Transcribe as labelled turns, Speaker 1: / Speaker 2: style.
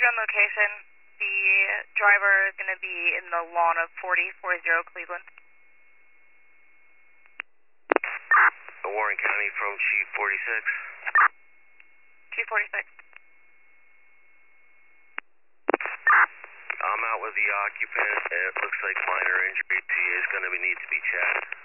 Speaker 1: you on location. The driver is going to be in the lawn of 4040 Cleveland.
Speaker 2: Warren County from Chief 46.
Speaker 1: Chief 46.
Speaker 2: I'm out with the occupant. It looks like minor injury. He is going to need to be checked.